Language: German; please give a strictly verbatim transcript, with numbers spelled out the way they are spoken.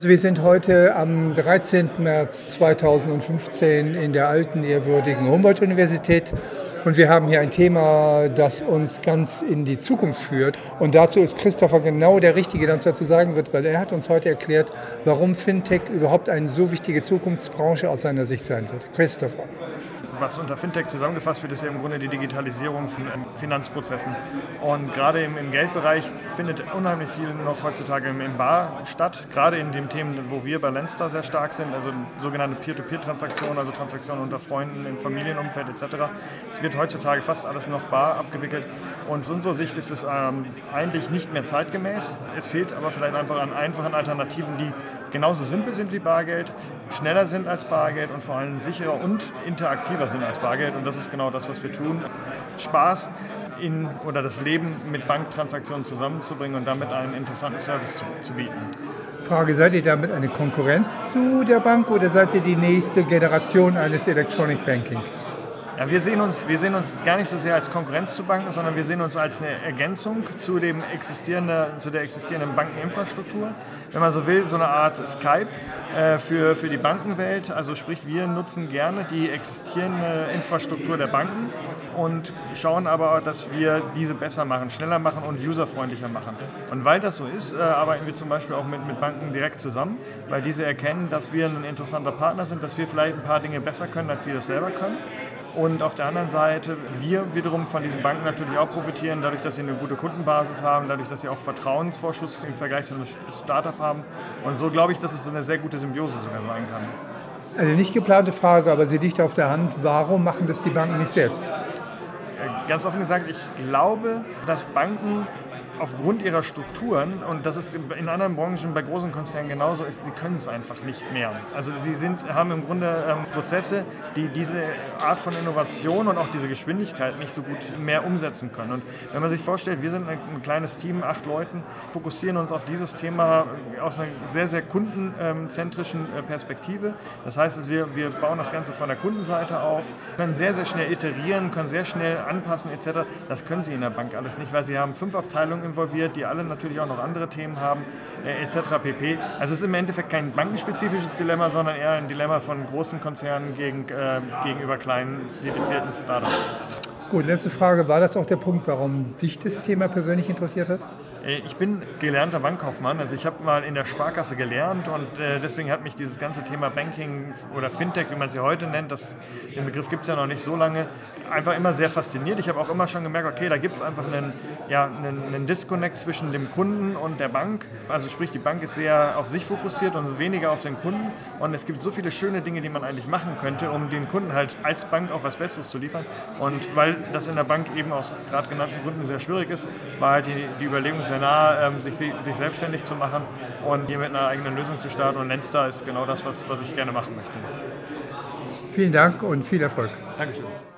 Wir sind heute am dreizehnten März zweitausendfünfzehn in der alten, ehrwürdigen Humboldt-Universität und wir haben hier ein Thema, das uns ganz in die Zukunft führt. Und dazu ist Christopher genau der Richtige, der uns dazu sagen wird, weil er hat uns heute erklärt, warum Fintech überhaupt eine so wichtige Zukunftsbranche aus seiner Sicht sein wird. Christopher. Was unter Fintech zusammengefasst wird, ist ja im Grunde die Digitalisierung von Finanzprozessen. Und gerade im, im Geldbereich findet unheimlich viel noch heutzutage im, im Bar statt. Gerade in den Themen, wo wir bei Lenster sehr stark sind, also sogenannte Peer-to-Peer-Transaktionen, also Transaktionen unter Freunden, im Familienumfeld et cetera. Es wird heutzutage fast alles noch bar abgewickelt. Und aus unserer Sicht ist es ähm, eigentlich nicht mehr zeitgemäß. Es fehlt aber vielleicht einfach an einfachen Alternativen, die genauso simpel sind wie Bargeld, schneller sind als Bargeld und vor allem sicherer und interaktiver sind als Bargeld. Und das ist genau das, was wir tun. Spaß in oder das Leben mit Banktransaktionen zusammenzubringen und damit einen interessanten Service zu, zu bieten. Frage, seid ihr damit eine Konkurrenz zu der Bank oder seid ihr die nächste Generation eines Electronic Banking? Ja, wir, sehen uns, wir sehen uns gar nicht so sehr als Konkurrenz zu Banken, sondern wir sehen uns als eine Ergänzung zu, dem existierende, zu der existierenden Bankeninfrastruktur. Wenn man so will, so eine Art Skype äh, für, für die Bankenwelt. Also sprich, wir nutzen gerne die existierende Infrastruktur der Banken und schauen aber, dass wir diese besser machen, schneller machen und userfreundlicher machen. Und weil das so ist, äh, arbeiten wir zum Beispiel auch mit, mit Banken direkt zusammen, weil diese erkennen, dass wir ein interessanter Partner sind, dass wir vielleicht ein paar Dinge besser können, als sie das selber können. Und auf der anderen Seite wir wiederum von diesen Banken natürlich auch profitieren, dadurch, dass sie eine gute Kundenbasis haben, dadurch, dass sie auch Vertrauensvorschuss im Vergleich zu einem Startup haben. Und so glaube ich, dass es eine sehr gute Symbiose sogar sein kann. Eine nicht geplante Frage, aber sie liegt auf der Hand. Warum machen das die Banken nicht selbst? Ganz offen gesagt, ich glaube, dass Banken aufgrund ihrer Strukturen, und das ist in anderen Branchen bei großen Konzernen genauso ist, sie können es einfach nicht mehr. Also sie sind, haben im Grunde ähm, Prozesse, die diese Art von Innovation und auch diese Geschwindigkeit nicht so gut mehr umsetzen können. Und wenn man sich vorstellt, wir sind ein, ein kleines Team, acht Leuten, fokussieren uns auf dieses Thema aus einer sehr, sehr kundenzentrischen Perspektive. Das heißt, dass wir, wir bauen das Ganze von der Kundenseite auf, können sehr, sehr schnell iterieren, können sehr schnell anpassen et cetera. Das können sie in der Bank alles nicht, weil sie haben fünf Abteilungen involviert, die alle natürlich auch noch andere Themen haben, äh, et cetera pp. Also es ist im Endeffekt kein bankenspezifisches Dilemma, sondern eher ein Dilemma von großen Konzernen gegen, äh, gegenüber kleinen, dedizierten Startups. Gut, letzte Frage. War das auch der Punkt, warum dich das Thema persönlich interessiert hat? Ich bin gelernter Bankkaufmann, also ich habe mal in der Sparkasse gelernt und äh, deswegen hat mich dieses ganze Thema Banking oder Fintech, wie man es ja heute nennt, das, den Begriff gibt es ja noch nicht so lange, einfach immer sehr fasziniert. Ich habe auch immer schon gemerkt, okay, da gibt es einfach einen, ja, einen, einen Disconnect zwischen dem Kunden und der Bank. Also sprich, die Bank ist sehr auf sich fokussiert und weniger auf den Kunden und es gibt so viele schöne Dinge, die man eigentlich machen könnte, um den Kunden halt als Bank auch was Besseres zu liefern. Und weil das in der Bank eben aus gerade genannten Gründen sehr schwierig ist, war halt die, die Überlegung sehr nah, ähm, sich, sich selbstständig zu machen und hier mit einer eigenen Lösung zu starten. Und Lenster ist genau das, was, was ich gerne machen möchte. Vielen Dank und viel Erfolg. Dankeschön.